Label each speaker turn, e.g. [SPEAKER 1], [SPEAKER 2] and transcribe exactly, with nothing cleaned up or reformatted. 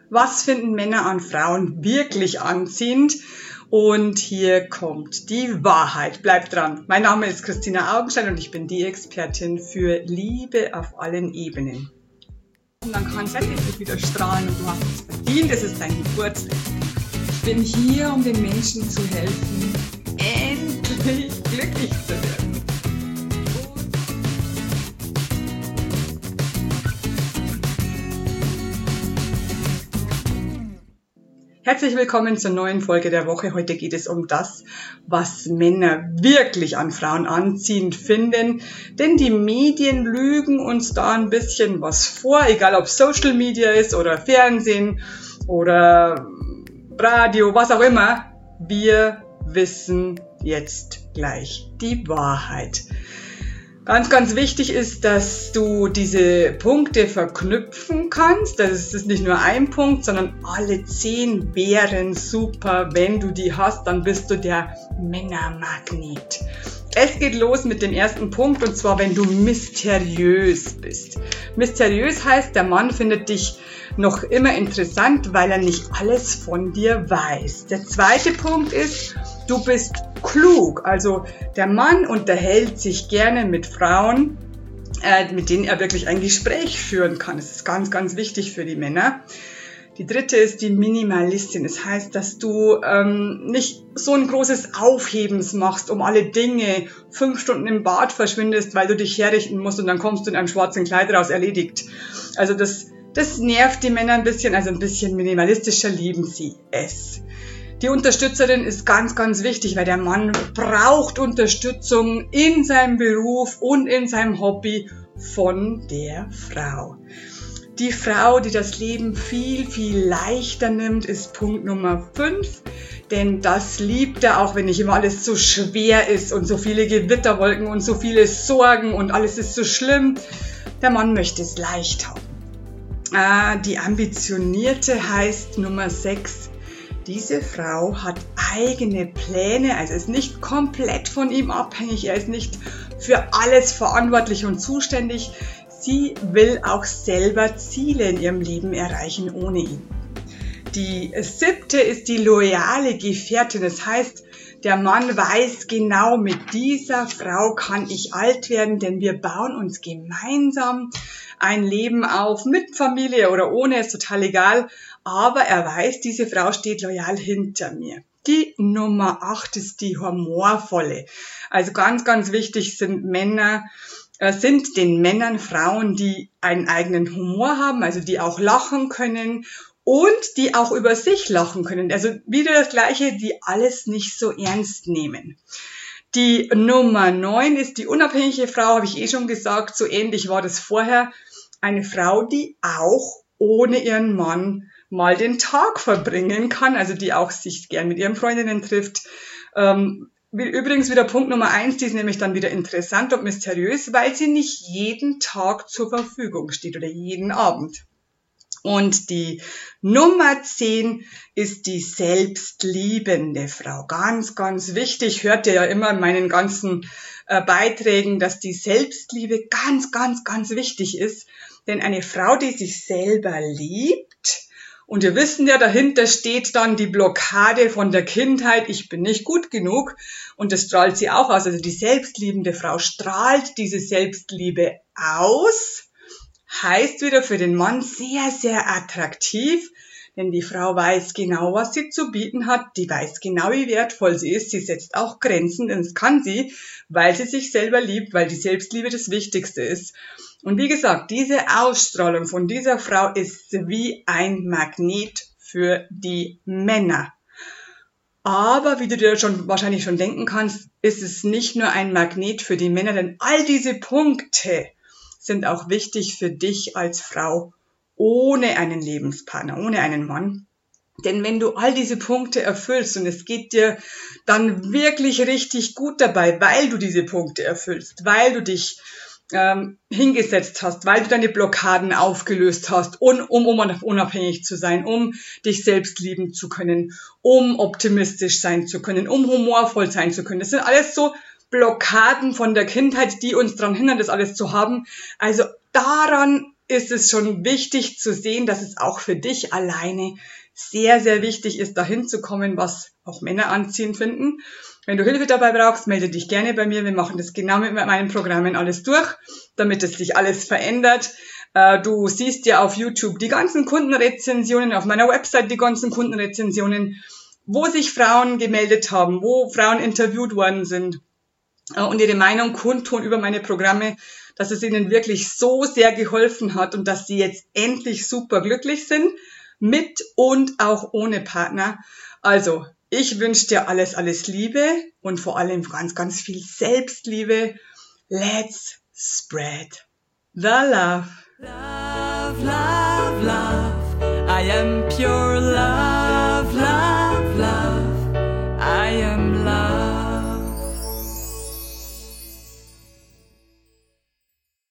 [SPEAKER 1] Was finden Männer an Frauen wirklich anziehend? Und hier kommt die Wahrheit. Bleibt dran. Mein Name ist Christina Augenstein und ich bin die Expertin für Liebe auf allen Ebenen. Und dann kann es wieder strahlen und du hast es verdient. Es ist dein Geburtstag. Ich bin hier, um den Menschen zu helfen, endlich glücklich zu werden. Herzlich willkommen zur neuen Folge der Woche. Heute geht es um das, was Männer wirklich an Frauen anziehend finden. Denn die Medien lügen uns da ein bisschen was vor, egal ob Social Media ist oder Fernsehen oder Radio, was auch immer. Wir wissen jetzt gleich die Wahrheit. Ganz, ganz wichtig ist, dass du diese Punkte verknüpfen kannst. Das ist nicht nur ein Punkt, sondern alle zehn wären super. Wenn du die hast, dann bist du der Männermagnet. Es geht los mit dem ersten Punkt, und zwar, wenn du mysteriös bist. Mysteriös heißt, der Mann findet dich noch immer interessant, weil er nicht alles von dir weiß. Der zweite Punkt ist, du bist klug. Also der Mann unterhält sich gerne mit Frauen, äh, mit denen er wirklich ein Gespräch führen kann. Das ist ganz, ganz wichtig für die Männer. Die dritte ist die Minimalistin. Das heißt, dass du ähm, nicht so ein großes Aufhebens machst, um alle Dinge, fünf Stunden im Bad verschwindest, weil du dich herrichten musst und dann kommst du in einem schwarzen Kleid raus, erledigt. Also das, das nervt die Männer ein bisschen, also ein bisschen minimalistischer lieben sie es. Die Unterstützerin ist ganz, ganz wichtig, weil der Mann braucht Unterstützung in seinem Beruf und in seinem Hobby von der Frau. Die Frau, die das Leben viel, viel leichter nimmt, ist Punkt Nummer fünf. Denn das liebt er, auch wenn nicht immer alles so schwer ist und so viele Gewitterwolken und so viele Sorgen und alles ist so schlimm. Der Mann möchte es leicht haben. Ah, die Ambitionierte heißt Nummer sechs. Diese Frau hat eigene Pläne, also ist nicht komplett von ihm abhängig, er ist nicht für alles verantwortlich und zuständig. Sie will auch selber Ziele in ihrem Leben erreichen ohne ihn. Die siebte ist die loyale Gefährtin, das heißt, der Mann weiß genau, mit dieser Frau kann ich alt werden, denn wir bauen uns gemeinsam ein Leben auf, mit Familie oder ohne, ist total egal. Aber er weiß, diese Frau steht loyal hinter mir. Die Nummer acht ist die humorvolle. Also ganz, ganz wichtig sind Männer, äh, sind den Männern Frauen, die einen eigenen Humor haben, also die auch lachen können und die auch über sich lachen können. Also wieder das Gleiche, die alles nicht so ernst nehmen. Die Nummer neun ist die unabhängige Frau, habe ich eh schon gesagt, so ähnlich war das vorher. Eine Frau, die auch ohne ihren Mann mal den Tag verbringen kann, also die auch sich gern mit ihren Freundinnen trifft. Ähm, übrigens wieder Punkt Nummer eins, die ist nämlich dann wieder interessant und mysteriös, weil sie nicht jeden Tag zur Verfügung steht oder jeden Abend. Und die Nummer zehn ist die selbstliebende Frau. Ganz, ganz wichtig, hört ihr ja immer in meinen ganzen äh, Beiträgen, dass die Selbstliebe ganz, ganz, ganz wichtig ist. Denn eine Frau, die sich selber liebt, und wir wissen ja, dahinter steht dann die Blockade von der Kindheit, ich bin nicht gut genug, und das strahlt sie auch aus. Also die selbstliebende Frau strahlt diese Selbstliebe aus, heißt wieder für den Mann sehr, sehr attraktiv, denn die Frau weiß genau, was sie zu bieten hat, die weiß genau, wie wertvoll sie ist, sie setzt auch Grenzen, denn das kann sie, weil sie sich selber liebt, weil die Selbstliebe das Wichtigste ist. Und wie gesagt, diese Ausstrahlung von dieser Frau ist wie ein Magnet für die Männer. Aber wie du dir schon wahrscheinlich schon denken kannst, ist es nicht nur ein Magnet für die Männer, denn all diese Punkte sind auch wichtig für dich als Frau ohne einen Lebenspartner, ohne einen Mann. Denn wenn du all diese Punkte erfüllst und es geht dir dann wirklich richtig gut dabei, weil du diese Punkte erfüllst, weil du dich ähm, hingesetzt hast, weil du deine Blockaden aufgelöst hast, um, um unabhängig zu sein, um dich selbst lieben zu können, um optimistisch sein zu können, um humorvoll sein zu können. Das sind alles so Blockaden von der Kindheit, die uns daran hindern, das alles zu haben. Also daran ist es schon wichtig zu sehen, dass es auch für dich alleine sehr, sehr wichtig ist, dahin zu kommen, was auch Männer anziehend finden. Wenn du Hilfe dabei brauchst, melde dich gerne bei mir. Wir machen das genau mit meinen Programmen alles durch, damit es sich alles verändert. Du siehst ja auf YouTube die ganzen Kundenrezensionen, auf meiner Website die ganzen Kundenrezensionen, wo sich Frauen gemeldet haben, wo Frauen interviewt worden sind und ihre Meinung kundtun über meine Programme, dass es ihnen wirklich so sehr geholfen hat und dass sie jetzt endlich super glücklich sind, mit und auch ohne Partner. Also, ich wünsche dir alles, alles Liebe und vor allem ganz, ganz viel Selbstliebe. Let's spread the love.
[SPEAKER 2] Love, love, love. I am pure love.